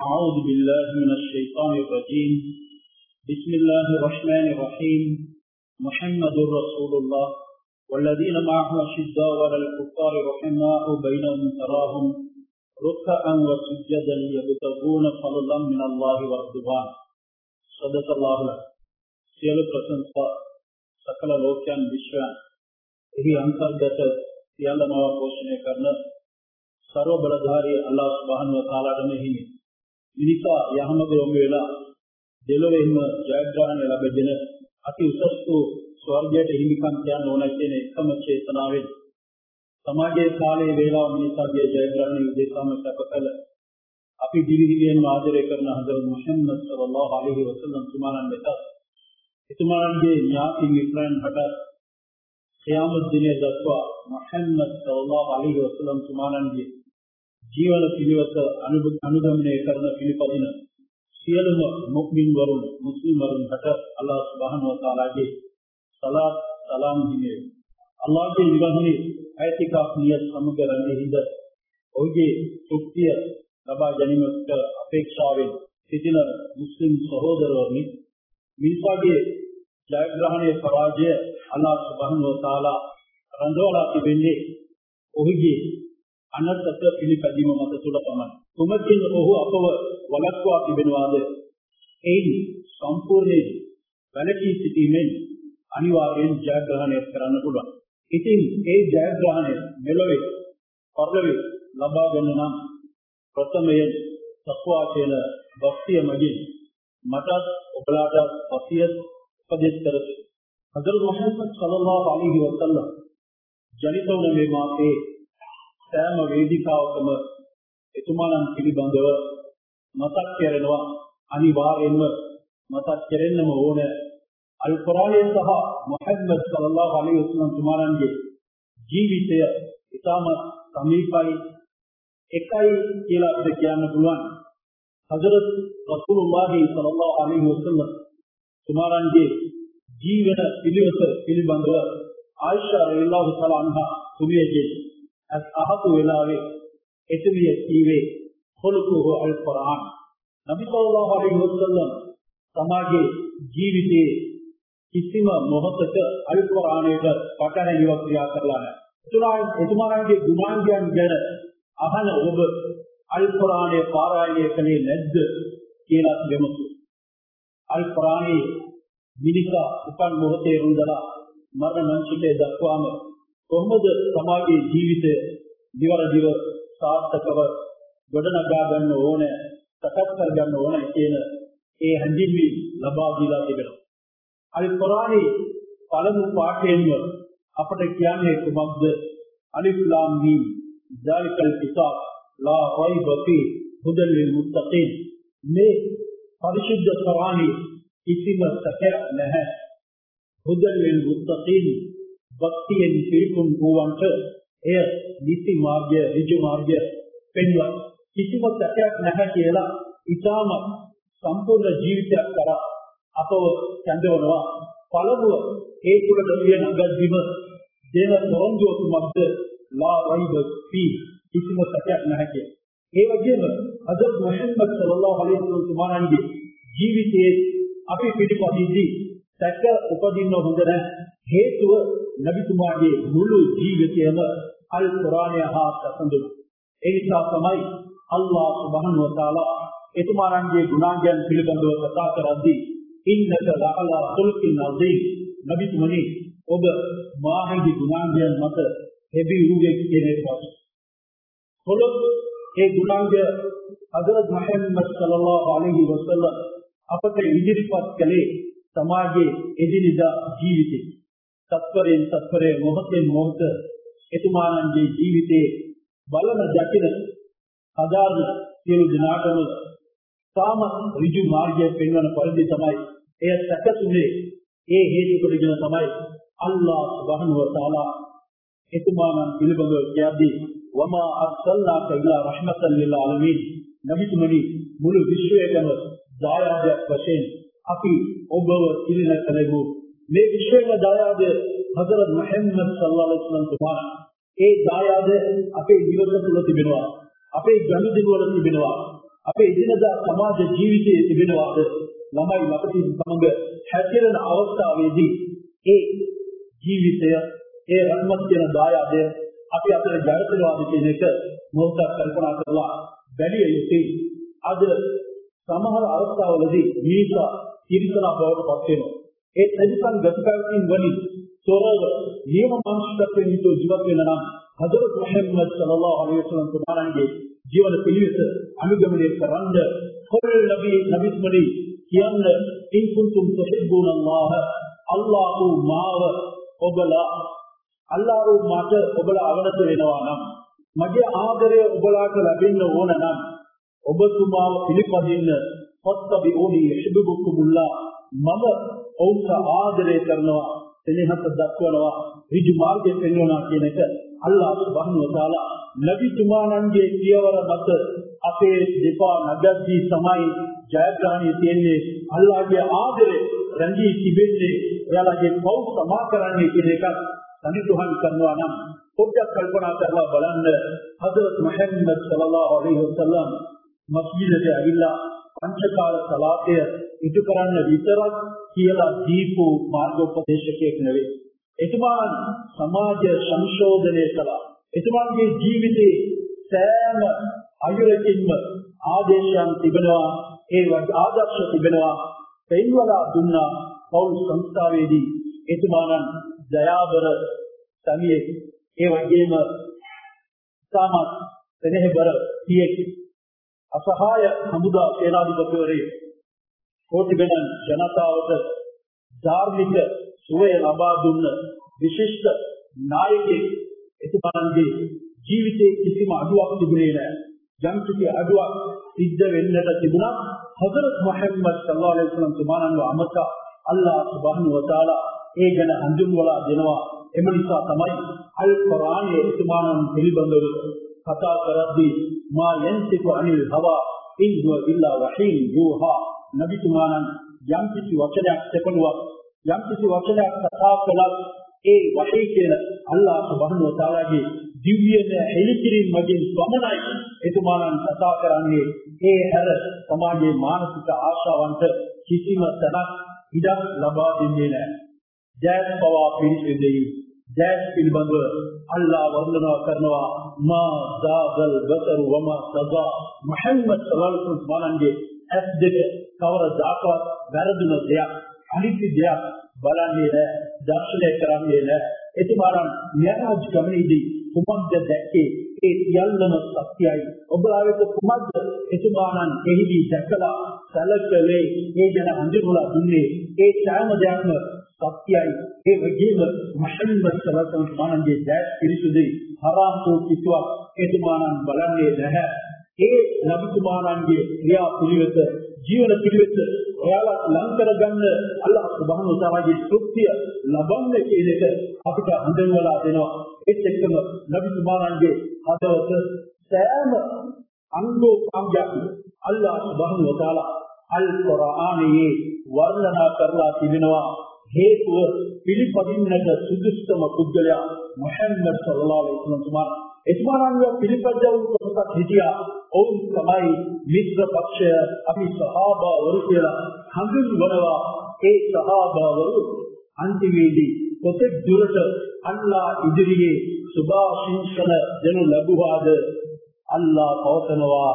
أعوذ بالله من الشيطان الرجيم. بسم الله الرحمن الرحيم. محمد رسول الله والذين معه أشداء على الكفار رحماء بينهم تراهم ركعا وسجدا يبتغون فضلا من الله ورضوان. صدق الله العظيم. සියලු ප්‍රශංසා සකල ලෝකයන් විශ්වයන් එහි අන්තර්ගත සියල්ලම පෝෂණය කරන सर्व බලධාරී අල්ලාහ් සුබ්හානහු වතාලාට මෙහිමි. මිනිසා යහමග යොමු වෙලා දෙලොවෙහිම ජයග්‍රහණය ලැබගෙන අති උසස් වූ ස්වර්ගයට හිමිකම් කියන්න ඕන කියන එකම චේතනාවෙන් සමාජයේ කාලයේ වේලාව මිනිසාගේ ජයග්‍රහණය උදෙසාම සැපකල අපි දිවිහිමියෙන් ආදරය කරන හදරත් මුහම්මද් සල්ලල්ලාහු අලයිහි වසල්ලම් තුමාණන් වෙත එතුමාණන්ගේ ඥාති මිත්‍රයන් හට ඛියාමත් දිනය දක්වා මුහම්මද් සල්ලල්ලාහු අලයිහි වසල්ලම් තුමාණන්ගේ ජීවන පිළිවෙත අනුගමනය කරන පිළිපදින සියලුම මුස්ලිම් වරුන් මුස්ලිම් වරුන් හට අල්ලාහ් සුබ්හානහු වතාලාගේ සලාත් සලාම් හිමි. අල්ලාහ්ගේ නිවහනේ ඇතිකාක් නියත් සමග රැඳෙහිද ඔහුගේ තෘප්තිය ලබා ගැනීමට අපේක්ෂාවෙන් සිටින මුස්ලිම් සහෝදරවරුනි, මිනිසාගේ ජයග්‍රහණයේ පරාජය අල්ලාහ් සුබ්හානහු වතාලා රඳවලා තිබෙන්නේ ඔහුගේ අනර්ථක පිළිපැදීම මත තුල පමණයි. කුමකින් ඔහු අපව වළක්වා තිබෙනවාද? එයින් සම්පූර්ණයෙන් වැළකී සිටීමෙන් අනිවාර්යෙන් ජයග්‍රහණය කරන්න පුළුවන්. ඉතින් ඒ ජයග්‍රහණය මෙලොවේ පරලොවේ ලබා ගන්න නම් ප්‍රථමයෙන් තක්වා කියන භක්තිය මගින් මටත් ඔබලාට වසියත් උපදෙස් කරති. හදරත් මුහම්මද් සල්ලල්ලාහු අලයිහි වසල්ලම් ජනිත වුණ මේ මාසේ සෑම වේදිකාවකම එතුමාණන් පිළිබඳව මතක් කරනවා. අනිවාර්යෙන්ම මතක් කරෙන්නම ඕන. අල් කුර්ආනයේ සහ මුහම්මද් සල්ලල්ලාහු අලයිහි වසල්ලම් තුමාණන්ගේ ජීවිතය ඉතාමත් සමීපයි එකයි කියලා අපිට කියන්න පුළුවන්. හදරත් රසූලුල්ලාහි සල්ලල්ලාහු අලයිහි වසල්ලම් තුමාණන්ගේ ජීවන පිළිවෙත පිළිබඳව ආයිෂා රලියල්ලාහු තආලා අන්හා තුමියගේ අහපු වෙලාවේ එතුමිය කීවේ ඛුලුකුහු අල් කුර්ආන්. නබි සල්ලල්ලාහු අලයිහි වසල්ලම් තමාගේ ජීවිතයේ කිසිම මොහොතක අල් කුර්ආනයට පටහැනිව ක්‍රියා කරලා නැහැ. එතුමාගේ ගුණාංගයන් ගැන අහන ඔබ අල් කුර්ආනයේ පාරායනය කළේ නැද්ද කියලා දෙමුතු. අල් කුර්ආනයේ මිනිසා උපන් මොහොතේ ඉඳලා මරණ මංචකයේ දක්වාම කොහොමද සමාජයේ ජීවිතය දිවරදිව සාර්ථකව ගොඩනගා ගන්න ඕන, සකස් කර ගන්න ඕන කියන ඒ හැඟීම් ලබා දීලා තිබෙනවා. අල් කුර්ආනයේ පළමු පාඨයෙන්ම අපට කියන්නේ කුමක්ද? අලිෆ් ලාම් මීම් ذාලිකල් කිතාබ් ලා රයිබ ෆී හුදල් ලිල් මුත්තකීන්. මේ පරිශුද්ධ කුර්ආනයේ කිසිම සැකයක් නැහැ. හුදල් ලිල් මුත්තකීන් භක්තියෙන් පිරිපුන් වූවන්ට එය නිසි මාර්ගය, ඍජු මාර්ගය පෙන්වන කිසිම සැකයක් නැහැ කියලා ඊටම සම්පූර්ණ ජීවිතයක් කරා අපව කැඳවනවා. පළමුව ඒ තුළට කියන අගද්දිම දේව තොරන්දුව කුමක්ද? ලා රයිබ ෆී, කිසිම සැකයක් නැහැ කිය. ඒ වගේම හදරත් මුහම්මද් සල්ලල්ලාහු අලයිහි වසල්ලම් තුමාණන්ගේ ජීවිතයේ අපි පිළිපදිද්දී සැක උපදින්න හොඳ නැහැ. හේතුව නබිතුමාගේ මුළු ජීවිතයම අල් කුර්ආනය හා සම්බන්ධයි. ඒ නිසා තමයි අල්ලාහ් සුබ්හානහු වතාලා එතුමාණන්ගේ ගුණාංගයන් පිළිබඳව කතා කරද්දී ඉන්නක ලඅලා ඛුල්කින් අසීම්, නබිතුමනි ඔබ මාගේ ගුණාංගයන් මත හැබි වූයේ කියන එක. කොළොත් ඒ ගුණාංගය හදරත් මුහම්මද් සල්ලල්ලාහු අලයිහි වසල්ලම් අපට ඉදිරිපත් කළේ සමාජයේ එදිනෙදා ජීවිතේ තත්පරයෙන් තත්පරේ මොහොතෙන් මොහොත එතුමාණන්ගේ ජීවිතේ බලන දකින සාධාරණ සියලු දිනාටම සාම ඍජු මාර්ගය පෙන්වන පරිදි තමයි එය සැකසුනේ. ඒ හේතු කොටගෙන තමයි අල්ලාහ් සුබ්හානහු වතාලා එතුමාණන් පිළිබඳව කියද්දී වමා අර්සල්නාක ඉලා රහ්මතල් ලිල් ආලමීන්, නබිතුමනි මුළු විශ්වයටම දායාදයක් වශයෙන් අපි ඔබව ඉරින කළෙමු. මේ විශ්වයේ දායාද හදරත් මුහම්මද් සල්ලල්ලාහු අලයිහි වසල්ලම් තුමාණන් ඒ දායාද අපේ ජීවිත තුළ තිබෙනවා, අපේ ගනුදෙනු වල තිබෙනවා, අපේ එදිනදා සමාජ ජීවිතයේ තිබෙනවාද ළමයි ළපටි සමග හැසිරෙන අවස්ථාවේදී ඒ ජීවිතය ඒ රහමත් කියන දායාදය අපි අතර ජනිතවාද කියන එක මොහොතක් කල්පනා කරලා බැලිය යුතුයි. අද සමහර අවස්ථාවලදී මේක තිරසනා බවට පත් වෙනවා. ඒ තනිකන් ගතිකයින් වලින් තොරව නියම මානසිකත්වයෙන් යුතුව ජීවත් වෙන නම් හදරත් මුහම්මද් සල්ලල්ලාහු අලයිහි වසල්ලම් තුමාණන්ගේ ජීවන පිළිවෙත අනුගමනය කරන්න කොල් නබිස්මනි කියන්න ඉන් කුන්තුම් තුහිබ්බුන අල්ලාහ් මාව ඔබලා අල්ලාහ් මාට ඔබලා අවනත වෙනවා නම් මගේ ආදරය ඔබලාට ලැබෙන්න ඕන නම් ඔබතුමාව පිළිපදින්න ෆත්තබිඋනි යුහිබ්බුකුමුල්ලාහ් මම ඔවුන්ට ආදරය කරනවා එලෙහත් දක්වනවා ඍජු මාර්ගයෙන් පෙන්වනවා කියන එක අල්ලාහ් සුබ්හානහු වතාලා නබිතුමාණන්ගේ කියවර මත අපේ දෙපා නගද්දී තමයි ජයග්‍රහණය තියෙන්නේ. අල්ලාහ්ගේ ආදරය රැඳී තිබෙන්නේ එයාලගේ පව් සමා කරන්නේ කියන එක සනිටුහන් කරනවා නම් පොඩ්ඩක් කල්පනා කරලා බලන්න. හදරත් මුහම්මද් සල්ලල්ලාහු අලයිහි වසල්ලම් මස්ජිදට ඇවිල්ලා පංචකාල සලාතය ඉටු කරන්න විතරක් කියලා දීපු මාර්ගෝපදේශකයෙක් නෙවෙයි. එතුමාන් සමාජ සංශෝධනය කළා. එතුමාන්ගේ ජීවිතේ සෑම අයුරකින්ම ආදේශයන් තිබෙනවා, ඒ වගේ ආදර්ශ තිබෙනවා. පෙන්වලා දුන්නා පෞල් සංස්ථාවේදී එතුමාන් දයාබර සමියෙක්, ඒ වගේම සාමත් සෙනෙහබර පියෙක්, අසහාය හමුදා සේනාධිපතිවරයෙක්, කෝටි ගණන් ජනතාවට ධාර්මික සුවය ලබා දුන්න විශිෂ්ට නායකයෙක්. එතුමාන්ගේ ජීවිතයේ කිසිම අඩුවක් තිබුණේ නැහැ. යම් කිසි අඩුවක් සිද්ධ වෙන්නට තිබුණා හදරත් මුහම්මද් සල්ලල්ලාහු අලයිහි වසල්ලම් තුමාණන්ව අමත අල්ලාහ් සුබ්හානහු වතාලා ඒ ගැන හඳුන්වලා දෙනවා. එම නිසා තමයි අල් කුර්ආනයේ එතුමාණන් පිළිබඳව කතා කරද්දී මා යන්තිකු අනිල් හවා ඉන් හුව ඉල්ලා වහීන් යූහා. නබිතුමාණන් යම් කිසි වචනයක් තෙපළුවක්, යම් කිසි වචනයක් කතා කළත් ඒ වහී කියන අල්ලාහ් සුබ්හානහු වතාලාගේ දිව්‍යමය හෙළිකිරීම මගින් පමණයි එතුමාණන් කතා කරන්නේ. ඒ හැර සමාජයේ මානසික ආශාවන්ට කිසිම තැනක් ඉඩක් ලබා දෙන්නේ නැහැ. ජයත් පවා පිරිසිදුයි. ජයත් පිළිබඳව අල්ලාහ් වර්ණනා කරනවා මා දාගල් බසරු වමා සදා. මුහම්මද් සල්ලල්ලාහු අලයිහි වසල්ලම්ගේ ඇස් දෙක කවරදාකවත් වැරදුන දෙයක්, අනිත්‍ය දෙයක් බලන්නේ නැහැ, දර්ශනය කරන්නේ නැහැ. එතුමාණන් මෙරාජ් ගමනේදී කුමක්ද දැක්කේ? ඒ සියල්ලම සත්‍යයි. ඔබලා වෙත කුමක්ද එතුමාණන් එහිදී දැකලා සැලකලේ? ඒ ගැන හඳුන්වලා දුන්නේ ඒ සෑම දෙයක්ම සත්‍යයි. ඒ වගේම මුහම්මද් සල්ලල්ලාහු අලයිහි වසල්ලම්ගේ දැස් පිරිසුදුයි. හරාම් වූ කිසිවක් එතුමාණන් බලන්නේ නැහැ. ඒ නබිතුමාණන්ගේ ක්‍රියා පිළිවෙත, ජීවන පිළිවෙත ඔයාලා ලං කරගන්න අල්ලාහ් සුබ්හානහු වතාලාගේ තෘප්තිය ලබන්න කියන එක අපිට හඳුන්වලා දෙනවා. ඒත් එක්කම නබිතුමාණන්ගේ හදවත සෑම අංගෝපාංගයක් අල්ලාහ් සුබ්හානහු වතාලා අල් කුර්ආනයේ වර්ණනා කරලා තිබෙනවා. හේතුව පිළිපදින්නට සුදුසුම පුද්ගලයා මුහම්මද් සල්ලල්ලාහු අලයිහි වසල්ලම්. එතුමාණන්ව පිළිපදවු කොටසක් හිටියා. ඔවුන් තමයි මිත්‍ර පක්ෂය, අපි සහාබාවරු කියලා හඳුන්වනවා. ඒ සහාබාවරු අන්තිමේදී කොතෙක් දුරට අල්ලාහ් ඉදිරියේ සුභාශිංසන දෙනු ලැබුවාද අල්ලාහ් පවසනවා.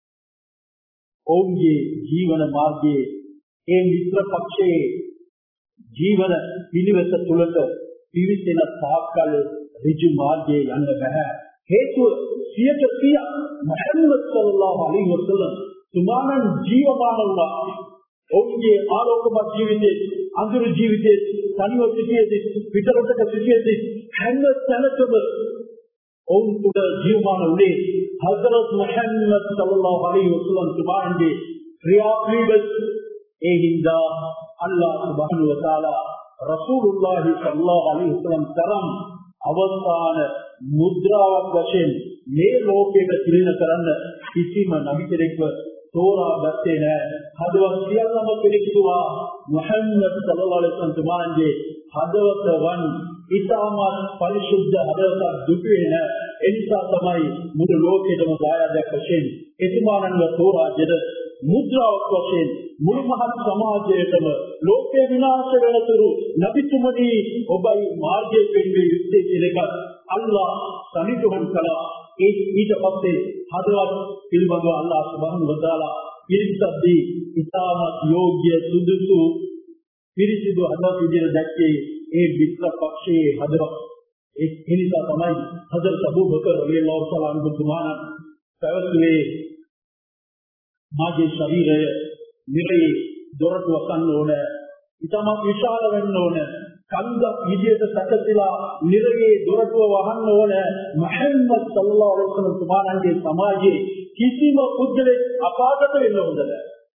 ඔවුන්ගේ ජීවන මාර්ගයේ ඒ මිත්‍ර පක්ෂයේ ජීවන පිළිවෙත තුළට පිවිසෙන තාක්කල් ඍජු මාර්ගයේ යන්න බෑ. හේතුව 100% මුහම්මද් සල්ලල්ලාහු අලයිහි වසල්ලම් තුමාණන් ජීවමාන වුණා. ඔවුන්ගේ ආලෝකමත් ජීවිතයේ, අඳුරු ජීවිතයේ, තනිව සිටියේදී, පිටරටක සිටියේදී හැම තැනකම ඔවුන් තුළ ජීවමාන වුණේ හදරත් මුහම්මද් සල්ලල්ලාහු අලයිහි වසල්ලම් තුමාණන්ගේ ක්‍රියාපිළිවෙල. ඒ හින්දා අල්ලාහ් සුබ්හානහු වතාලා රසූලුල්ලාහි සල්ලල්ලාහු අලයිහි වසල්ලම් තරම් අවසාන මුද්‍රාවක් වශයෙන් මේ ලෝකයට පිළින කරන්න කිසිම නබි කෙනෙක්ව තෝරා ගත්තේ නැහැ. හදවත් සියල්ලම පිළිගිතුවා මුහම්මද් සල්ලල්ලාහු අලයිහි වසල්ලම් තුමාණන්ගේ හදවත වන් ඉතාමත් පරිශුද්ධ හදවතක් දුටුවේ නැහැ. එනිසා තමයි මුළු ලෝකෙටම දායාදයක් වශයෙන් එතුමාණන්ව තෝරාගෙන මුද්‍රාවක් වශයෙන් මුළු මහත් සමාජයටම ලෝකේ විනාශ වෙනතුරු නබිතුමනි ඔබයි මාර්ගයේ පෙන්වේ යුත්තේ කියන එක අල්ලාහ් සනිටුහන් කළා. ඒ ඊට පස්සේ හදවත් පිළිබඳව අල්ලාහ් සුබ්හානහු වතාලා පිළිසද්දී ඉතාමත් යෝග්‍ය සුදුසු පිරිසිදු හදවත් විදිහට දැක්කේ ඒ විස්තර පක්ෂයේ හදවත්. ඒ නිසා තමයි හදරත් අබූ බකර් රලියල්ලාහු තආලා අන්හු තුමාණන් පැවසුවේ මාගේ ශරීරය නිරේ දොරටු වසන්න ඕන, ඉතාමත් විශාල වෙන්න ඕන, කන්දක් විදියට සැකසීලා නිරේ දොරටුව වහන්න ඕන. මුහම්මද් සල්ලල්ලාහු අලයිහි වසල්ලම් තුමාණන්ගේ සමාජයේ කිසිම පුද්ගලෙක් අපාගත වෙන්න හොඳ නැහැ.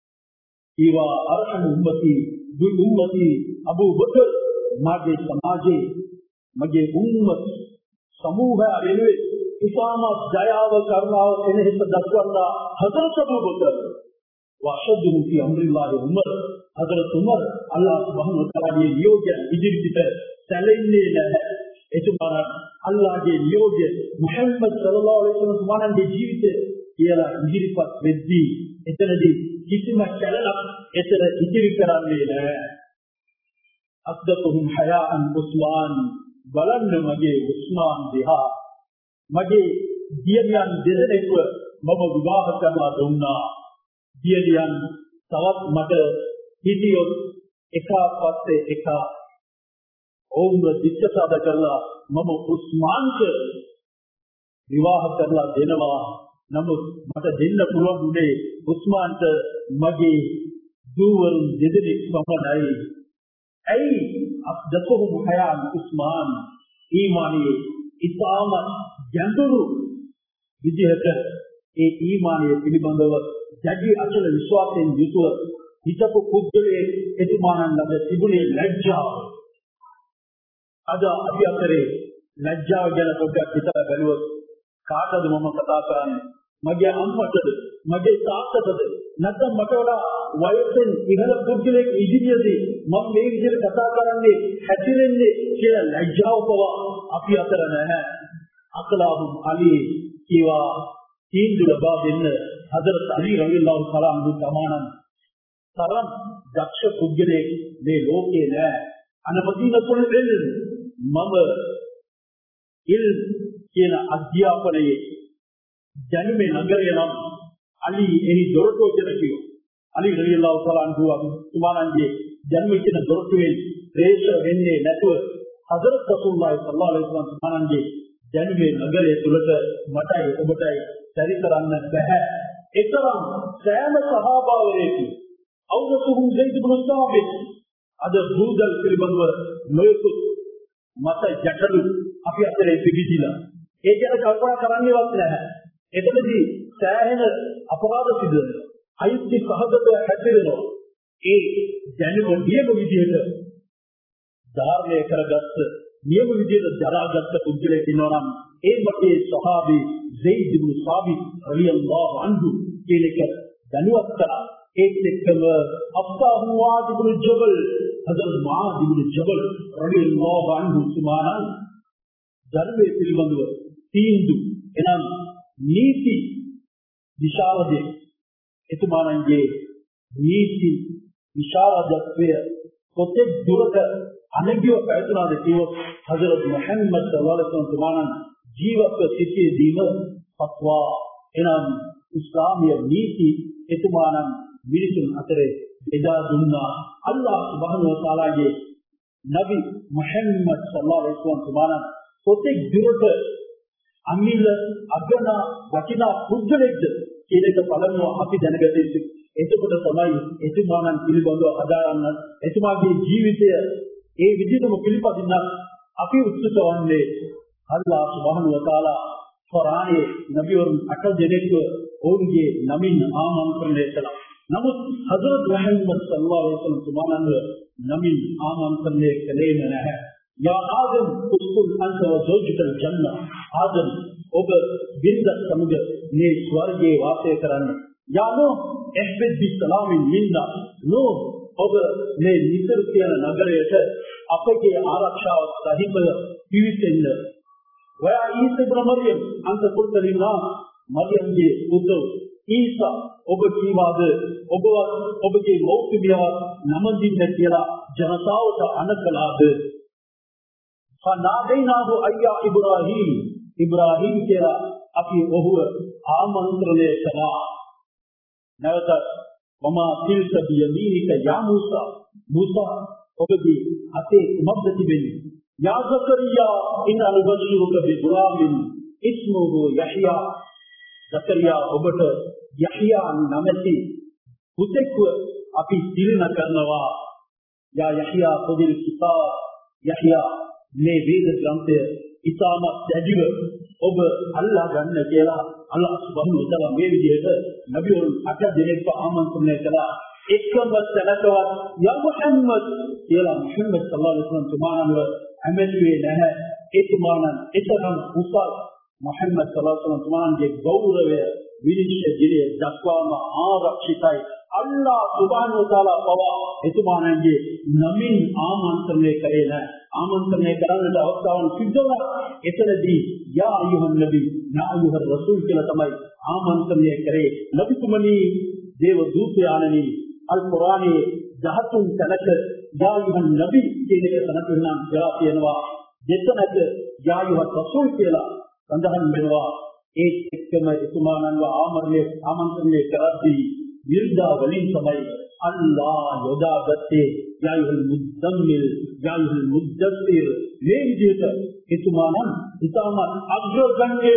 ඊවා අරහම උම්මති දු උම්මති අබූ බකර් මාගේ සමාජයේ මගේ උම්මත් සමූහය වෙනුවෙන් ඉතාමත් දයාව කරුණාව කෙනෙහිට දක්වලා හදරත් අබූ බකර් වශදුරු කි අම්රිල්ලාහි උමර් හදරත් උමර් අල්ලාහ් සුබ්හානහු වතාලාගේ නියෝගය ඉදිරිපිට සැලෙන්නේ නැහැ. එතුමාට අල්ලාහගේ නියෝගය මුහම්මද් සල්ලල්ලාහු අලයිහි වසල්ලම් තුමාණන්ගේ ජීවිතය කියලා ඉදිරිපත් වෙද්දී එතනදී කිසිම කැලලක් එතන ඉදිරි කරන්නේ නැහැ. අස්දකුහුම් හයාන් උස්මාන් බලන්න මගේ උස්මාන් දිහා මගේ දියණියන් දෙදෙනෙක්ව මම විවාහ කරලා දුන්නා. දියණියන් තවත් මට හිටියොත් එක පස්සේ එක ඕම්ව දිච්චසාද කරලා මම උස්මාන්ට විවාහ කරලා දෙනවා. නමුත් මට දෙන්න පුළුවන් උනේ උස්මාන්ට මගේ දූවරුන් දෙදෙනෙක් පමණයි. ඇයි අස්දකුහුම් හයාන් උස්මාන් ඊමානයේ ඉතාමත් ගැඹුරු විදිහට ඒ ඊමානයේ පිළිබඳව දැඩි අචල විශ්වාසයෙන් යුතුව හිතපු පුද්ගලයෙක් එතුමාණන් ළඟ තිබුණේ ලැජ්ජාව. අද අපි අතරේ ලැජ්ජාව ගැන පොඩ්ඩක් හිතලා බැලුවොත් කාටද මම කතා කරන්නේ? මගේ අම්මටද? මගේ තාත්තටද? නැත්නම් මට වඩා වයසෙන් ඉහළ පුද්ගලයෙක් ඉදිරියේදී මම මේ විදිහට කතා කරන්නේ හැදිරෙන්නේ කියලා ලැජ්ජාව පවා අපි අතර නැහැ. අකලාහුම් අලි කීවා තීන්දුව ලබා දෙන්න හදරත් අලි රලියල්ලාහු තආලා අන්හු සමානන් තරම් දක්ෂ පුද්ගලයෙක් මේ ලෝකේ නැහැ. අනපදීනතුල් ඉල්ම් මම ඉල් කියන අධ්‍යාපනයේ ජන්මේ නගරය නම් අලි එහි දොරටුව කියලා කිව්වා. අලි රලියල්ලාහු තආලා අන්හු සමානන්ගේ ජන්මේ කියන දොරටුවෙන් ප්‍රේෂ වෙන්නේ නැතුව හදරත් රසූලුල්ලාහි සල්ලල්ලාහු අලයිහි වසල්ලම් සමානන්ගේ ජන්මේ නගරයේ තුලට මටයි ඔබටයි පරිතරන්න බැහැ. ඒතරම් සෑම සහාබාවරයෙකු අවුරුදුහුම් සයිද් ඉබ්නු සාබිත් අද බුදල් පිළිබඳව නොයෙකුත් මත ජටලු අපි අතරේ පිළිදිලා ඒ ගැන කල්පනා කරන්නේවත් නැහැ. එතනදී සෑහෙන අපරාධ සිදු වෙනවා. අයිති සහගතව හැදෙනවා. ඒ දැනුම නියම විදිහට ධාරණය කරගත්ත නියම විදිහට දරාගත්ත පුද්ගලයෙක් ඉන්නවා නම් ඒ මතේ සහාබි සයිද් ඉබ්නු සාබිත් රලියල්ලාහු අන්හු කියන එක දැනුවත් කරා. ඒත් එක්කම අබ්බාහු මුආද් ඉබ්නු ජබල් හදරත් මුආද් ඉබ්නු ජබල් රලියල්ලාහු අන්හු සමානන් ධර්මයේ පිළිබඳව තීන්දුව එනම් නීති විශාරදයේ එතුමාණන්ගේ නීති විශාරදත්වය කොතෙක් දුරට අනගිව පැවතුනාද කියොත් හදරත් මුහම්මද් සල්ලල්ලාහු අලයිහි වසල්ලම් තුමාණන් ජීවත්ව සිටියේදීම ෆත්වා එනම් ඉස්ලාමීය නීති එතුමාණන් මිනිසුන් අතරේ බෙදා දුන්නා. අල්ලාහ් සුබ්හානහු වතාලාගේ නබි මුහම්මද් සල්ලල්ලාහු අලයිහි වසල්ලම් තුමාණන් කොතෙක් දුරට අමිල අගන වටිනා පුද්ගලෙක්ද කියන එක පළමුව අපි දැනගත යුතුයි. එතකොට තමයි එතුමාණන් පිළිබඳව අදාරන්න එතුමාගේ ජීවිතය ඒ විදිහටම පිළිපදින්න අපි උත්සුක වන්නේ. අල්ලාහ් සුබ්හානහු වතාලා කුර්ආනයේ නබිවරුන් 8 දෙනෙක්ව ඔවුන්ගේ නමින් ආමන්ත්‍රණය කළා. නමුත් හදරත් මුහම්මද් සල්ලල්ලාහු අලයිහි වසල්ලම් තුමාණන්ව නමින් ආමන්ත්‍රණය කළේ නැහැ. යා ආදම් උස්කුල් අන්ත වසෞජුකල් ජන්න ආදම් ඔබ බිරිඳ සමග මේ ස්වර්ගයේ වාසය කරන්න. යා නූහ් ඉහ්බිත් බිස්සලාමින් මින්නා නූහ් ඔබ මේ නිතර කියන නගරයට අපගේ ආරක්ෂාව සහිතව පිවිසෙන්න. ويا عيسى ابن مريم أنت قلت للناس مريم جي قلتو عيسى ඔබකීවාද ඔබගේ මෞතුමිය නමදින්න කියලා ජනතාවට අනකලාද فناديناه أيا إبراهيم إبراهيم කියලා අපි ඔහුව ආමන්ත්‍රණය කළා නැවත وما تلك بيمينك يا موسى موسى ඔබගේ අතේ කුමක්ද තිබෙන්නේ يا زكريا إنا نبشرك بغلام اسمه يحيى زكريا ඔබට යහියා නමැති පුතෙක් අපි තිරණ කරනවා යා යහියා පොදිල් කිතා යහියා මේ වේද ග්‍රන්ථය ඉතාමත් දැඩිව ඔබ අල්ලා ගන්න කියලා අල්ලාහ් සුබ්හානහු වතාලා මේ විදිහට නබිවරුන් 8 දෙනෙක්ව ආමන්ත්‍රණය කළා එකම තැනකවත් යා මුහම්මද් කියලා මුහම්මද් සල්ලල්ලාහු අලයිහි වසල්ලම් තුමාණන්ව ඇමෙන්නේ නැහැ ඒ තුමාණන් එතරම් උසස් මුහම්මද් සල්ලල්ලාහු අලයිහි වසල්ලම් තුමාණන්ගේ ගෞරවය විනිශ්චය දිනේ දක්වාම ආරක්ෂිතයි අල්ලාහ් සුබ්හානහු වතාලා පවා එතුමාණන්ගේ නමින් ආමන්ත්‍රණය කරේ නැහැ ආමන්ත්‍රණය කරන්නට අවස්ථාවන් සිද්ධවුණා එතනදී යා අයුහන් නබි යා අයුහර් රසූල් කියලා තමයි ආමන්ත්‍රණය කරේ නබිතුමනි දේව දූතයාණනි අල් කුර්ආනයේ 13 තැනක යා අයුහන් නබි කියන එක තැනක නම් කියලා තියෙනවා දෙතනක යා අයුහර් රසූල් කියලා සඳහන් වෙනවා ඒ එක්කම එතුමාණන්ව ආමන්ත්‍රණය කරද්දී විර්දා වලින් තමයි අල්ලාහ් යොදාගත්තේ යායුල් මුද්දම්මිල් යායුල් මුද්දස්සිර් මේ විදිහට එතුමාණන් ඉතාමත් අග්‍රගණ්‍ය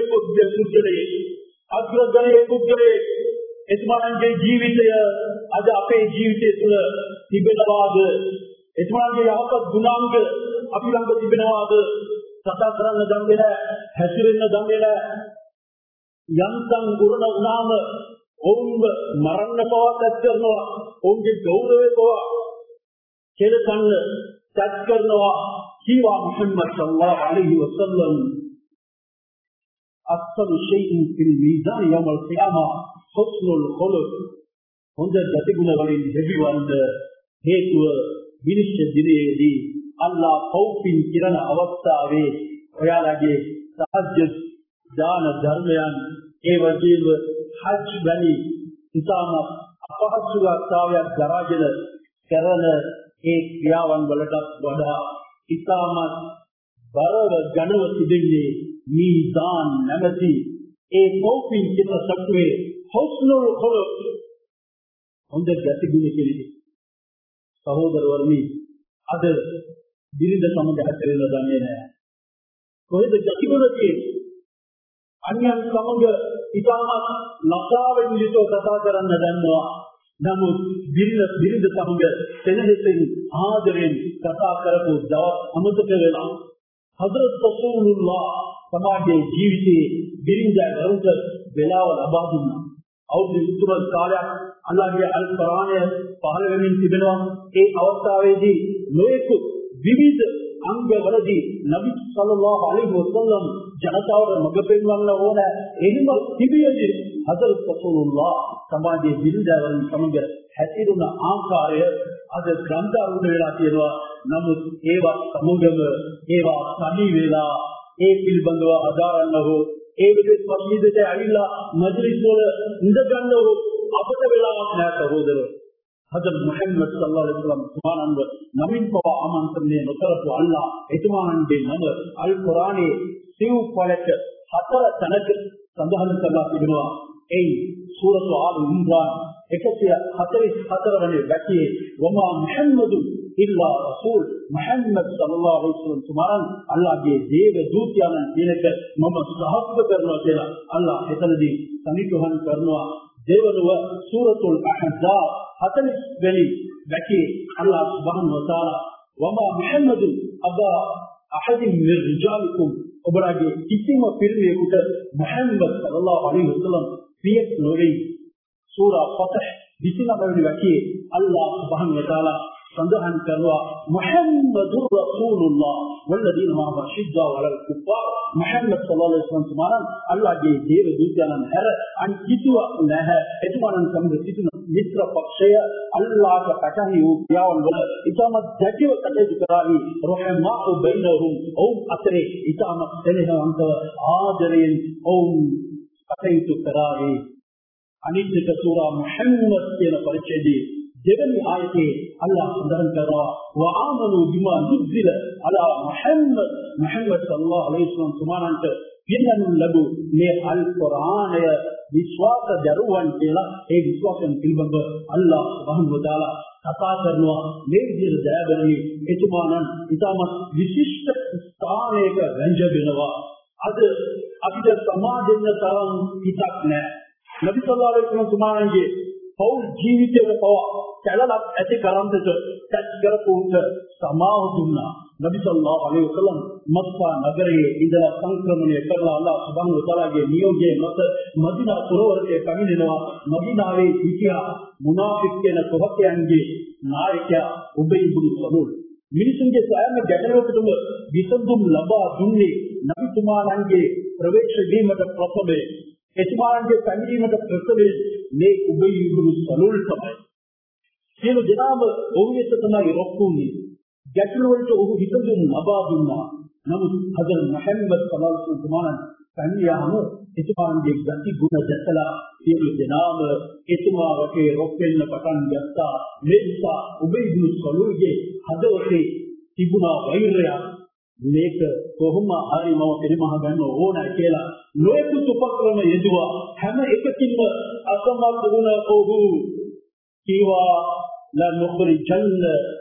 පුද්ගලයෙක් එතුමාණන්ගේ ජීවිතය අද අපේ ජීවිතය තුළ තිබෙනවාද එතුමාණන්ගේ යහපත් ගුණාංග අපි ළඟ තිබෙනවාද කතා කරන්න දන්නේ නැහැ හැසිරෙන්න දන්නේ නැහැ යන්තම් ගුණ වුණාම ඔවුන්ව මරන්න පවත් කරනවා ඔවුන්ගේ ගෞරවය පවා කෙලසන්න සත් කරනවා කීවා මුහම්මද් සල්ලල්ලාහු අලයිහි වසල්ලම් අස්සල් ෂයින් ෆිල් මීසාන් යවල් ඛියාමා හුස්නුල් ඛුලුක් හොඳ ගතිගුණ වලින් දෙවිවන්ද හේතුව විනිශ්චය දිනේදී අල්ලාහ් කෞෆින් කිරණ අවස්ථාවේ ඔයාලගේ සහජ දාන ධර්මයන් ඒ වගේම හජ් වැනි ඉතාමත් අපහසුතාවයක් දරාගෙන කරන ඒ ක්‍රියාවන් වලට වඩා ඉතාමත් බරව ගණව තිබෙන්නේ මීසාන් නැමැති ඒ කෝපින් කියන සත්‍යයේ හොස්නුල් ඛුලුක් හොඳ ගතිගුණ කෙනෙක් සහෝදරවරුනි අද දිරිඳ සමග හැදෙන්න දන්නේ නැහැ කොහෙද ගතිගුණ තියෙන්නේ අන්‍යයන් සමග ඉතාමත් ලස්සාවෙන් යුතුව කතා කරන්න දන්නවා නමුත් බිරිඳ සමග සෙනෙහසින් ආදරෙන් කතා කරපු දවස් අමතක වෙලා හදරත් රසූලුල්ලාහ් සමාජයේ ජීවිතයේ බිරිඳට වෙලාව ලබා දුන්නා අවුරුදු 30 කාලයක් අල්ලාහ්ගේ අල් කුර්ආනය පහළ වෙමින් තිබෙනවා ඒ අවස්ථාවේදී නොයෙකුත් විවිධ අංගවලදී නබි සල්ලල්ලාහු අලයිහි වසල්ලම් ජනතාවට මඟ පෙන්වන්න ඕන එහෙම තිබියදී හදරත් රසූලුල්ලාහ් සමාජයේ බිරිඳවරුන් සමග හැසිරුණ ආකාරය අද ග්‍රන්ථාරූඪ වෙලා තියෙනවා නමුත් ඒවා සමුගම ඒවා සමි වේලා ඒ පිළිබඳව අදාරන්න හෝ ඒ විදිහට මස්ජිදයට ඇවිල්ලා මජ්ලිස් වල ඉඳ ගන්නව අපට වෙලාවක් නැහැ සහෝදරයෝ හදරත් මුහම්මද් සල්ලල්ලාහු අලයිහි වසල්ලම් තුමාණන්ව නමින් පවා ආමන්ත්‍රණය නොකරපු අල්ලාහ් එතුමාණන්ගේ නම අල් කුර්ආනයේ සිව් පළක 4 තැනක සඳහන් කරලා තිබෙනවා ඒ සූරතු ආල් ඉම්රාන් 144 වෙනි වැකියේ වමා මුහම්මදු ඉල්ලා රසූල් මුහම්මද් සල්ලල්ලාහු අලයිහි වසල්ලම් තුමාණන් අල්ලාහ්ගේ දේව දූතයන් කියනක මම සහත්ව කරනවා කියලා අල්ලාහ් එතනදී සනිටුහන් කරනවා දෙවනුව සූරතුල් අහ්සාබ් 40 වෙනි වැකියේ අල්ලාහ් සුබ්හානහු වතාලා වමා මුහම්මදු අබා අහදින් මින් රිජාලිකුම් ඔබලාගේ කිසිම පිරිමියෙකුට මුහම්මද් සල්ලල්ලාහු අලයිහි වසල්ලම් පියෙක් නොවේ සූරා ෆතහ් 29 වෙනි වැකියේ අල්ලාහ් සුබ්හානහු වතාලා සඳහන් කරනවා මුහම්මදුර් රසූලුල්ලාහ් වල්ලදීන මා ශිද්දා වලල් කුෆාර් මුහම්මද් සල්ලල්ලාහු අලයිහි වසල්ලම් තුමාණන් අල්ලාහ්ගේ දේව දූතයන් හැර අන් කිසිවක් නැහැ එතුමාණන් සමග සිටින මිත්‍ර පක්ෂය අල්ලාහට පැටහි වූ ක්‍රියාවන් වල ඉතාමත් දැඩිව කටයුතු කරાવી රහමාඋ බයිනහුම් ඔවුන් අතරේ ඉතාමත් සෙනෙහවන්ත ආදරයෙන් ඔවුන් කටයුතු කරાવી අනිත් සූරා මුහම්මද් කියන පරිච්ඡේදයේ දෙවැනි ආයතේ අල්ලාහ් සඳහන් කරනවා වආමනු බිමා නුස්සිල අලා මුහම්මද් සල්ලල්ලාහු අලයිහි වසල්ලම් තුමාණන්ට පින්නු ලැබු මේ අල් කුර්ආනය විශ්වාස දරුවන් කියලා ඒ විශ්වාසයෙන් පිළිබඳ අල්ලාහ් සුබ්හානහු වතාලා කතා කරනවා මේ විදිහට දයාබරණි එතුමාණන් ඉතාමත් විශිෂ්ට ස්ථානයක රැඳ වෙනවා අද අපිට සමාදෙන්න තරම් හිතක් නැහැ නබි සල්ලල්ලාහු අලයිහි වසල්ලම් තුමාණන්ගේ පෞල් ජීවිතයේ පවා කැලලක් ඇති කරන්තට සැත් කරපුන්ට සමාව දුන්නා නබි සල්ලල්ලාහු අලයිහි වසල්ලම් මක්කා නගරයේ ඉඳලා සංක්‍රමණය කරලා අල්ලාහ් සුබ්හානහු වතාලාගේ නියෝගයේ මත මදීනා පුරවරයේ පැමිණෙනවා මදීනාවේ හිටියා මුනාෆික් කියන කොහොතයන්ගේ නායකයා උබයි ඉබ්නු සලූල් මිනිසුන්ගේ සෑම ගැටලුවකටම විසඳුම් ලබා දුන්නේ නබිතුමාණන්ගේ ප්‍රවේශ වීමට ප්‍රථමයේ එතුමාණන්ගේ පැමිණීමට ප්‍රථමයේ මේ උබයි ඉබ්නු සලූල් තමයි සියලු දෙනාම ඔහු වෙත තමයි රොක්කුන්නේ ගැටලු වලට ඔහු විසඳුම් ලබා දුන්නා නමුත් හදර් මුහම්මද් සල්ලල්ලාහු අලයිහි වසල්ලම් පැමිණියාම එතුමාගේ ගති ගුණ දැකලා සියලු දෙනාම එතුමා වගේ රොක් වෙන්න පටන් ගත්තා මේ නිසා උබයි ඉබ්නු සලූල්ගේ හදවතේ තිබුණා වෛරය මේක කොහොම හරි මම පරිමහ ගන්න ඕන කියලා නොයෙකුත් උපක්‍රම යෙදුවා හැම එකකින්ම අසමත් වුණ ඔහු කීවා ලනුඛරිජන්න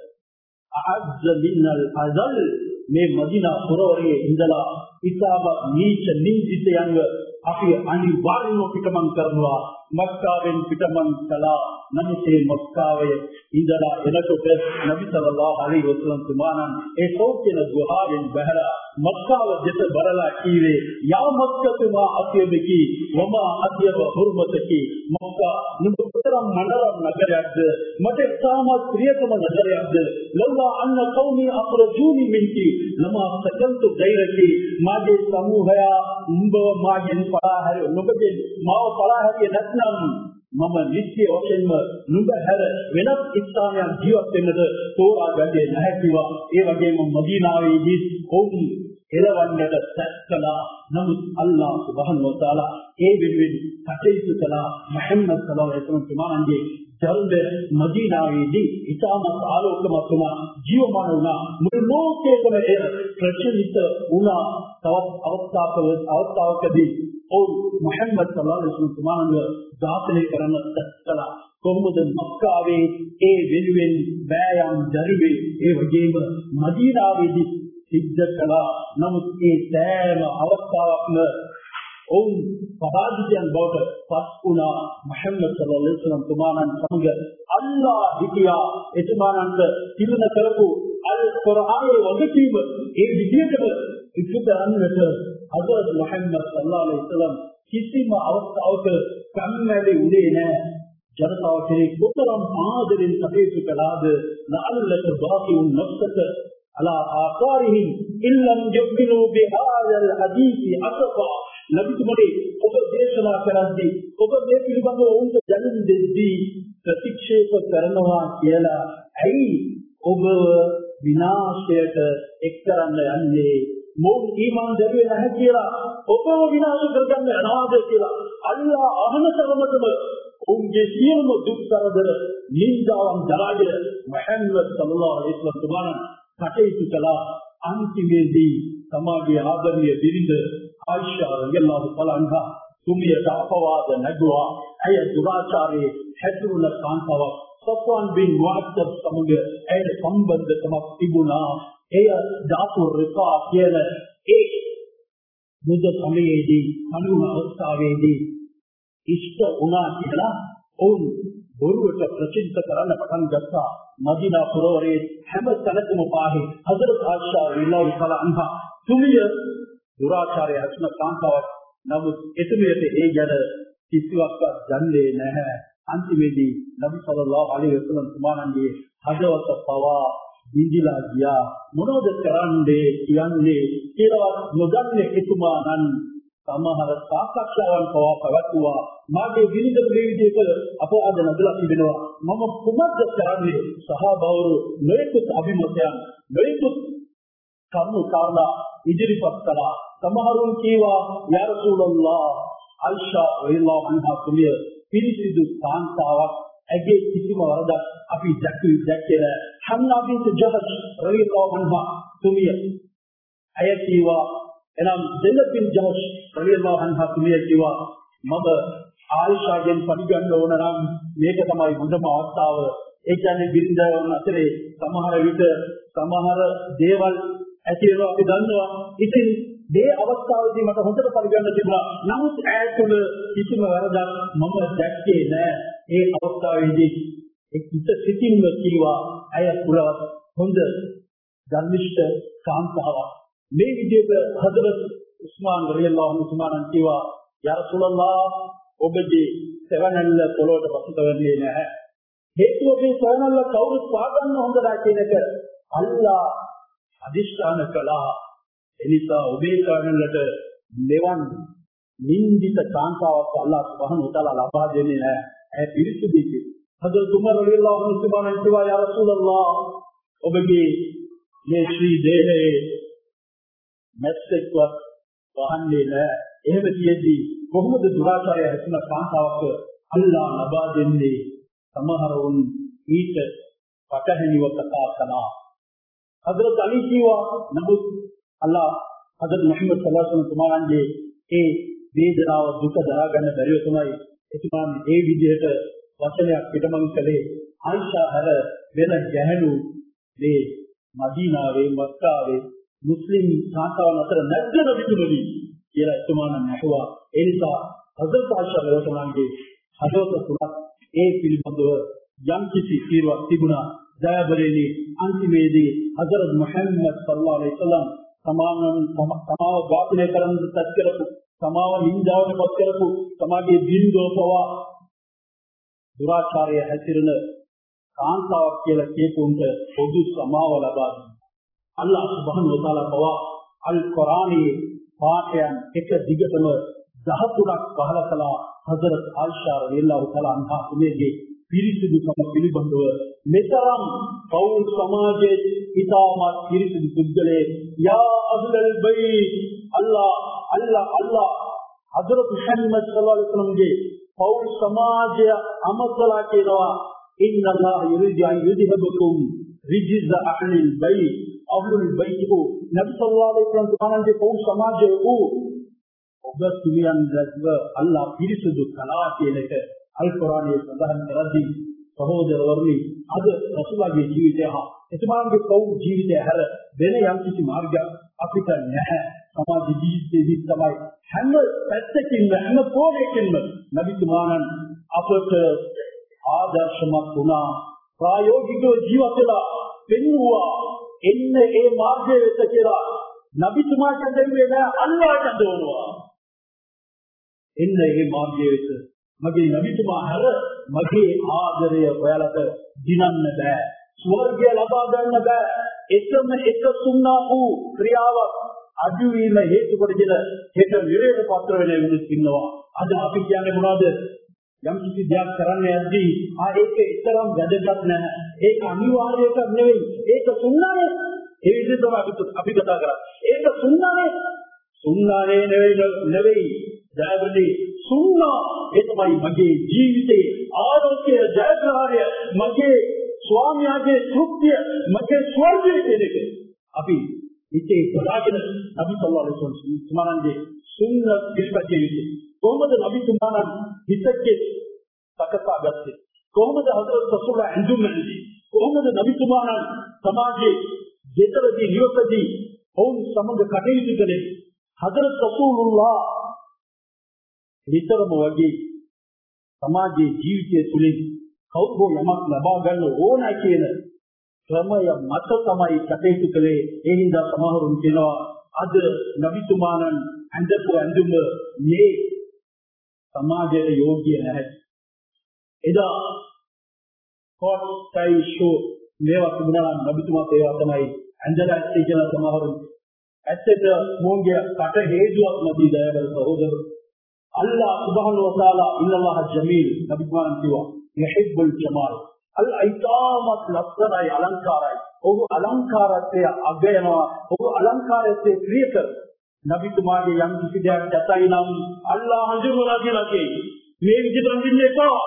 අඅද්ද මිනල් අදල් මේ මදීනා පුරවරයේ ඉඳලා ඉතාම නීච නින්දිතයන්ව අපි අනිවාර්යයෙන්ම පිටමන් කරනවා මක්කාවෙන් පිටමන් කළා නමුත් මේ මක්කාවේ ඉඳලා එනකොට නබි සල්ලල්ලාහු අලයිහි වසල්ලම් තුමාණන් ඒ සෞඛ්‍යන ගුහාවෙන් බැහැලා මක්කාව දෙස බලලා කීවේ යා මක්කතුමා අතියබකි වමා අතියබ හුර්මතකි මක්කා නුඹ කොතරම් මනරම් නගරයක්ද මට ඉතාමත් ප්‍රියතම නගරයක්ද ලව්ලා අන්න කෞමි අඛරජූනි මින්කි ලමා සකල්තු ගෛරකි මාගේ සමූහය උඹ මාගෙන් පලා හැර නුඹගේ මාව පලා හැරියේ නැත්නම් මම නිත්‍ය වශයෙන්ම නුඹ හැර වෙනත් ස්ථානයක් ජීවත් වෙන්නද තෝරා ගන්නේ නැහැ කිව්වා. ඒ වගේම මදීනාවේදී ඔවුන් එළවන්නට සැකලා නමුත් අල්ලාහ් සුබ්හානහු වතාලා ඒ වෙනුවෙන් කටයුතු කළා. මුහම්මද් සල්ලල්ලාහු අලයිහි වසල්ලම් තුමාණන්ගේ ජල්ද මදීනාවේදී ඉතාමත් ආලෝකමත් වුණා, ජීවමාන වුණා. මුළු ලෝකයේම එය ප්‍රචලිත වුණා. තවත් අවස්ථාවකදී මුහම්මද් සල්ලල්ලාහු අලයිහි වසල්ලම් තුමාණන්ව ඝාතනය කරන්න සැකලා කොහොමද මක්කාවේ ඒ වෙනුවෙන් බෑයම් දරුවේ ඒ වගේම මදීනාවේදී සිද්ධ කළා. නමුත් ඒ සෑම අවස්ථාවකම ඔවුන් පරාජිතයන් බවට පත් වුණා. මුහම්මද් සල්ලල්ලාහු අලයිහි වසල්ලම් තුමාණන් සමග අල්ලාහ් හිටියා. එතුමාණන්ට තිබුණ කරපු අල් කුර්ආනයේ වගකීම ඒ විදිහටම ඉක්තු කරන්නට හදරත් මුහම්මද් සල්ලල්ලාහු අලයිහි වසල්ලම් කිසිම අවස්ථාවක කම්මැලි වුණේ නැහැ. ජනතාව කෙරෙහි කොතරම් ආදරෙන් කටයුතු කළාද. ලඅල්ලක බාකිඋන් නෆ්සක අලා ආකාරිහිම් ඉල්ලම් යුමිනු බිහාදල් හදීසි අසෆා. නබිතුමනි ඔබ දේශනා කරද්දී ඔබ මේ පිළිබඳව උන්ට දැනුම් දෙද්දී ප්‍රතික්ෂේප කරනවා කියලා ඇයි ඔබ විනාශයට එක් කරන්න යන්නේ? මොන් ඊමාන් දැරුවේ නැහැ කියලා ඔබව විනාශ කරගන්න අනාද කියලා අල්ලාහ් අහන තරමටම උන්ගේ සියලුම දුක් කරදර නින්දාවන් දරාගෙන මුහම්මද් සල්ලල්ලාහු අලයිහි වසල්ලම් තුමාණන් කටයුතු කළා. අන්තිමේදී සමාජයේ ආදරණීය බිරිඳ ආයිෂා රලියල්ලාහු තආලා අන්හා තුමියට අපවාද නැගුවා. ඇය දුරාචාරයේ හැසිරුණ කාන්තාවක්. සෆ්වාන් බින් මුඅත්තබ් සමග ඇයට සම්බන්ධකමක් තිබුණා. එය ධාතු රිකා කියන ඒ බුද්ධ සමයේදී අනුම අවස්ථාවේදී ඉෂ්ට වුණා කියලා ඔවුන් බොරුවට ප්‍රචලිත කරන්න පටන් ගත්තා. මදීනා පුරවරයේ හැම තැනකම පාහේ හදරත් ආයිෂා රලියල්ලාහු තආලා අන්හා තුමිය දුරාචාරයේ අස්න කාන්තාවක්. නමුත් එතුමියට ඒ ගැන කිසිවක් දන්නේ නැහැ. අන්තිමේදී නබි සල්ලල්ලාහු අලයිහි වසල්ලම් තුමාණන්ගේ හදවත පවා බිඳිලා ගියා. මොනවද කරන්නේ කියන්නේ කියලාවත් නොදන්නේ එතුමාණන් සමහර සාකච්ඡාවන් පවා පැවැත්වුවා. මාගේ විනිද ප්‍රේවිදයක අපවාද නදලා තිබෙනවා. මම කුමක්ද කරන්නේ? සහාබවරු නොයෙකුත් අභිමතයන් නොයෙකුත් කරුණු කාරණා ඉදිරිපත් කළා. සමහරුන් කීවා යා රසූලල්ලාහ් අයිෂා රලියල්ලාහු අන්හා කුමිය පිරිසිදු කාන්තාවක්, ඇගේ කිසිම වරදක් අපි දැක්කේ නැහැ. හම්නා බින්ත් ජහෂ් රලියල්ලාහු අන්හා කුමිය අය කීවා එනම් ज़ैनब बिन जहश रलियल्लाहु अन्हा කුමිය කිව්වා මම ආයිෂාගෙන් පරිගන්න ඕන නම් මේක තමයි හොඳම අවස්ථාව. ඒ කියන්නේ බිරිඳවන් අතරේ සමහර විට සමහර දේවල් ඇති වෙනවා අපි දන්නවා. ඉතින් මේ අවස්ථාවේදී මට හොඳට පරිගන්න තිබුණා. නමුත් ඈ තුල කිසිම වැරදක් මම දැක්කේ නෑ. ඒ අවස්ථාවේදී එක්ක සිටින්ම කිව්වා අය පුරවත් හොඳ ධර්මිෂ්ඨ කාන්තාවක්. මේ විදිහට හදරත් උස්මාන් රලියල්ලාහු අන්හු උස්මානන් කිව්වා යා රසූලල්ලාහ් ඔබගේ සෙවණැල්ල පොළොවට පසුත වෙන්නේ නැහැ. හේතුව මේ සෙවණැල්ල කවුරුත් පාගන්න හොඳ නැහැ කියන එක අල්ලා අදිෂ්ඨාන කළා. එනිසා ඔබේ සෙවණැල්ලට මෙවන් නින්දිත කාන්තාවක් අල්ලා සුබ්හානහු වතාලා ලබා දෙන්නේ නැහැ. ඒ පිරිසුදුයි. හදරත් උමර් රලියල්ලාහු අන්හු උස්මානන් කිව්වා යා රසූලල්ලාහ් ඔබගේ මේ ශ්‍රී දේහයේ මැස්සෙක්වත් වහන්නේ නැහැ. එහෙම කියද්දී කොහොමද දුරාචාරය හැසින කාන්තාවක් අල්ලා ලබා දෙන්නේ? සමහරවුන් ඊට පටහැනිව කතා කළා. හදරත් අලි කිව්වා නමුත් අල්ලා හදරත් මුහම්මද් සල්ලල්ලාහු අලයිහි වසල්ලම්ගේ ඒ වේදනාව දුක දරා ගන්න බැරිව තමයි එතුමන් මේ විදිහට වචනයක් පිටමන් කළේ. ආයිෂා හැර වෙන ගැහැණු මේ මදීනාවේ මක්කාවේ මුස්ලිම් කාන්තාවන් අතර නැද්ද නබිතුමනි කියලා එතුමාන නැහුවා. ඒ නිසා හදරත් ආයිෂා රලියල්ලාහුගේ හදවත තුල ඒ පිළිබඳව යම් කිසි කීවක් තිබුණා. දයාබරේනි අන්තිමේදී හදරත් මුහම්මද් සල්ලල්ලාහු අලයිහි වසල්ලම් සමාව ඝාතනය කරන්න තත් කරපු, සමාව නින්දාවට පත් කරපු, සමාජයේ බින්දුව පවා දුරාචාරය හැසිරෙන කාන්තාවක් කියලා කියපුන්ට පොදු සමාව ලබා දුන්නා. අල්ලාහ් සුබ්හානහු වතාලා පවා අල් කුර්ආනයේ පාඨයන් එක දිගටම 13ක් පහල කළා. හදරත් ආයිෂා රලියල්ලාහු තஆලා අන්හා කුමියගේ පිරිසිදුකම පිළිබඳව මෙතරම් පෞල් සමාජයේ ඉතාමත් පිරිසිදු පුද්ගලයේ යා අහ්ලල් බයිත් අල්ලාහ් හදරත් මුහම්මද් සල්ලල්ලාහු අලයිහි වසල්ලම්ගේ පෞල් සමාජය අමතලා කියනවා ඉන්නල්ලාහ යුරිදු අන් යුදිහබකුම් රිජ්ස අහ්ලිල් බයිත් අහ්ලුල් බයිත් නබි සල්ලල්ලාහු අලයිහි වසල්ලම් තුමාගේ පෞල් සමාජය ඔබ තුමියන් දැක්ව අල්ලාහ් පිරිසිදු කළා කියන එක අල් කුර්ආනයේ සඳහන් කරදී සහෝදරවරුනි අද රසූලගේ ජීවිතය හා එතුමාගේ පෞල් ජීවිතය හැර වෙන යම් කිසි මාර්ගයක් අපිට නැහැ. සමාජ ජීවිතයේදී තමයි හැම පැත්තකින්ම හැම කෝණයකින්ම නබිතුමාණන් අපට ආදර්ශමත් වුණා. ප්‍රායෝගිකව ජීවත් වෙලා පෙන්වුවා එන්න ඒ මාර්ගය වෙත කියලා. නබිතුමාට දෙන්නේ නැහැ අල්ලාහට දෝනවා. එන්න ඒ මාර්ගය වෙත මගේ නබිතුමා හැර මගේ ආදරය ඔයාලට දිනන්න බෑ. ස්වර්ගය ලබා ගන්න බෑ. එකම එක සුන්නා වූ ක්‍රියාවක් අදුවීම හේතු කොටගෙන හෙට නිරේධ පත්‍ර වෙන මිනිස්සු ඉන්නවා. අද අපි කියන්නේ මොනවද? යම් කිසි දෙයක් කරන්න යද්දී ඒක තරම් වැදගත් නැහැ. ඒක අනිවාර්ය එකක් නෙවෙයි. ඒක සුන්නානේ. ඒ විදිහට තමයි අපි කතා කරන්නේ. ඒක සුන්නානේ නෙවෙයි. ජයවදී සුන්නා ඒ තමයි මගේ ජීවිතේ ආරෝග්‍ය ජයග්‍රහණය, මගේ ස්වාමියාගේ තෘප්තිය, මගේ ස්වර්ගය කියන එක අපි ඉතේ ප්‍රාගෙන නබි සල්ලල්ලාහු අලයිහි වසල්ලම් සමානන්ගේ සුන්නත් පිළිපැදිය යුතුයි. කොහොමද නබි සමානන් හිතකේ සකසා ගත්තේ? කොහොමද හදරත් රසූලුල්ලාහ ඇඳුම්මැලි? කොහොමද නබි සමානන් සමාජයේ ජීතරදී නිවසදී ඔවුන් සමග කටයුතු කළේ? හදරත් රසූලුල්ලාහ නිතරම වගේ සමාජයේ ජීවිතය තුළින් කවුරු යමක් ලබා ගන්න ඕන කියන ක්‍රමය මත තමයි කටයුතු කළේ. ඒ හින්දා සමහරුන් කියනවා අද නබිතුමාණන් ඇඳපු ඇඳුම මේ සමාජයට යෝග්‍ය නැහැ. එදා කොට් ටයි ෂෝ මේවා තිබුණා නම් නබිතුමා ඒවා තමයි ඇඳලා ඉච්ච කියලා සමහරුන් ඇත්තට මොන්ගේ කට හේතුවක් නැති දයවල සහෝදර අල්ලාහ් සුබ්හානහු වතාලා ඉන්නල්ලාහ ජමීල් නබිගාන කිව්වා යහිබ්බුල් ජමාල් අල්ලාහ් ඉතාමත් ලස්සනයි අලංකාරයි ඔහු අලංකාරත්වය අගයනවා ඔහු අලංකාරත්වය ප්‍රිය කර නබිතුමාගේ යම් කිසි දෙයක් ඇතයි නම් අල්ලාහ් හඳුන්වලා කියලා කියයි මේ විදිහට හඳින්න එපා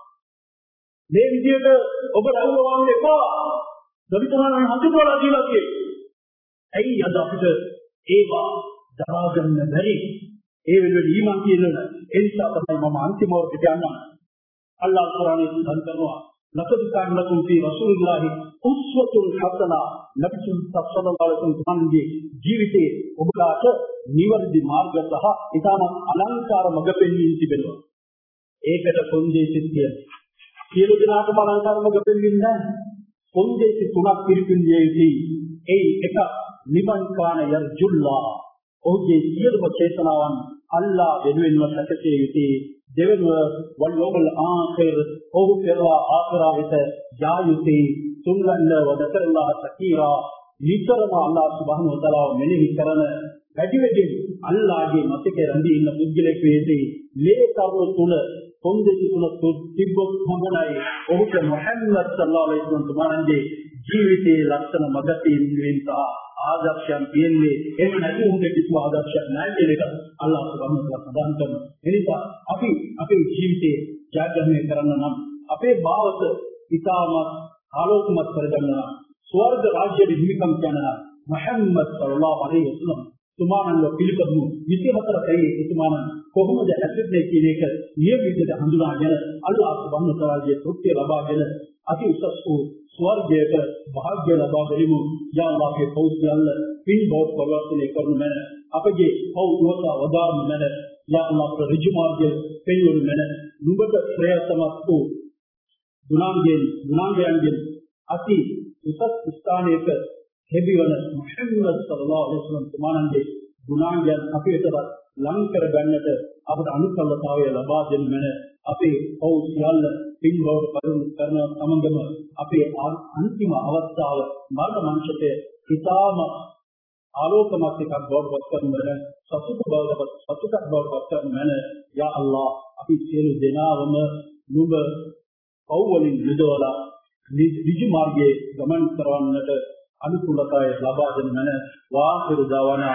මේ විදිහට ඔබ රැවුවවන්න එපා නබිතුමාගේ හඳුන්වලා කියලා කියයි ඇයි අද අපිට ඒවා දරා ගන්න බැරි ඒ වෙනුවෙන් ඊමන් කියන ඒ නිසා තමයි මම අන්තිම වර්ගයට යනවා අල්ලාහ් කුර්ආනයේ සඳහන් කරනවා ලකද් කාන ලකුම් ෆී රසූලිල්ලාහි උස්වතුන් හසනා නබි සල්ලල්ලාහු අලයිහි වසල්ලම්ගේ ජීවිතයේ ඔබට නිවැරදි මාර්ග සහ ඊටම අලංකාර මඟ පෙන්වීම තිබෙනවා ඒකට කොන්දේසි තියෙනවා සියලු දෙනාටම අලංකාර මඟ පෙන්වන්නේ නැහැ කොන්දේසි තුනක් පිළිපින් දෙයේදී ඒ එක නිවන් කාන යර්ජුල්ලා ඔහුගේ සියලුම චේතනාවන් අල්ලාහ් වෙනුවෙන්ම සැකසිය යුතුයි දෙවනුව වල් යෝමල් ආඛිර් ඔහු පෙරවා ආඛිරාවිත යා යුතුයි තුන්වන්න වදකරලා සකීරා නිතරම අල්ලාහ් සුබ්හානහු වතාලා මෙනෙහි කරන වැඩි අල්ලාහගේ මතකේ රැඳී ඉන්න පුද්ගලෙක් වේදී මේ කරුණු තුන කොන්දේසි තුන තිබ්බොත් හොඳයි ඔහුට මුහම්මද් සල්ලල්ලාහු අලයිහි වසල්ලම් තුමාණන්ගේ ජීවිතයේ ලක්ෂණ මගතින් වෙන්තා ආදර්ශයන් කියන්නේ එහෙම නැති උන්ට කිසිම ආදර්ශයක් නැහැ කියන එක අල්ලාහ් සුබ්හානහු වතාලා සඳහන් කරනවා. ඒ නිසා අපි අපේ ජීවිතේ ජයග්‍රහණය කරන්න නම් අපේ භාවත ඉතාමත් ආලෝකමත් කරගන්න නම් ස්වර්ග රාජ්‍යයේ හිමිකම් කරන මුහම්මද් සල්ලල්ලාහු අලයිහි වසල්ලම් තුමාණන්ව පිළිපදමු 24 කයි තුමාණන් කොහොමද ඇසිඩ්නේ කියන එක නියමිතව හඳුනාගෙන අල්ලාහ් සුබ්හානහු වතාලාගේ තෘප්තිය ලබාගෙන අති උසස් වූ ස්වර්ගයට භාග්‍ය ලබා ගැනීම යා අල්ලාහ්ගේ පෞද්ගල පින් බව පරිවර්තනය කරනු මැන අපගේ පෞද්ගලව වදාරනු මැන යා අල්ලාහ් ඍජු මාර්ගයේ පෙන්වනු මැන නුඹට ප්‍රයත්නවත් වූ ගුණාංගයන්ගෙන් අති උසස් ස්ථානයක හැබිවන මුහම්මද් සල්ලල්ලාහු අලයිහි වසල්ලම් තුමාණන්ගේ ගුණාංගයන් අපිට ලං කර ගන්නට අපට අනුකම්පාවය ලබා දෙන්න මැන අපේ පෞද්ගල පින් බව පරිවර්තන කරන සමගම අපේ අන්තිම අවස්ථාව මරණ මංශයේ ඉතාම ආලෝකමත් එකක් බවට පත් කරන සතුටක් බවට පත් කරන යා අල්ලාහ් අපි සියලු දෙනාවම නුඹ පෞවලින් යුදවලා ඍජු මාර්ගයේ ගමන් කරවන්නට අනුකූලතාවය ලබා දෙන්න වාසිරු දවන